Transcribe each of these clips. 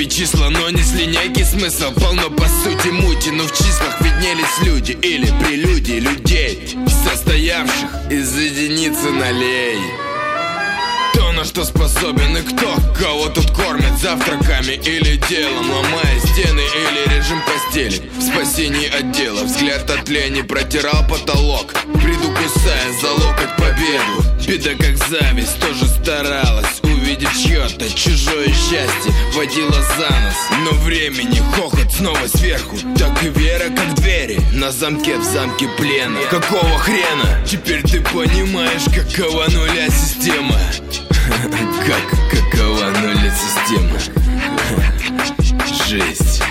числа, но несли некий смысл. Полно по сути мути, но в числах виднелись люди или прелюдии людей, состоявших из единицы нулей. Кто на что способен и кто кого тут кормит завтраками или делом, ломая стены или режим постели. В спасении от дела взгляд от лени протирал потолок, приду кусая за локоть победу. Беда как зависть тоже старалась увидеть чье-то чужое счастье, водила за нос, но времени хохот снова сверху. Так и вера как двери на замке в замке плена. Какого хрена? Теперь ты понимаешь, какова нуля система. Какова нуля система. Жесть.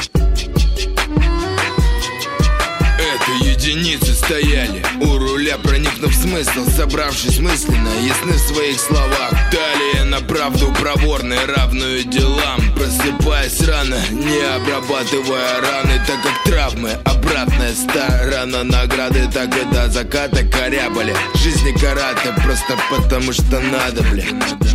Это единицы стояли у руля, проникнув в смысл, собравшись мысленно, ясны в своих словах. Далее на правду проворной, равную делам, просыпаясь рано, не обрабатывая раны, так как травмы обратная сторона награды. Так и до заката корябали жизни караты, просто потому что надо, бля.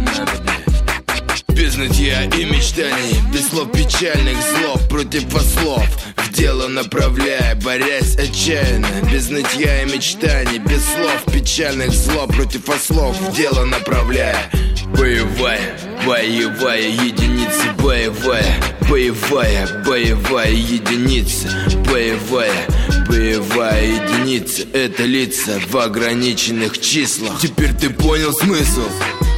Без нытья и мечтаний, без слов печальных слов, против ослов в дело направляя, борясь отчаянно. Без нытья и мечтаний, без слов печальных слов, против ослов в дело направляя. Боевая, боевая единица, боевая, боевая, боевая единица, боевая, боевая единица. Это лица в ограниченных числах. Теперь ты понял смысл?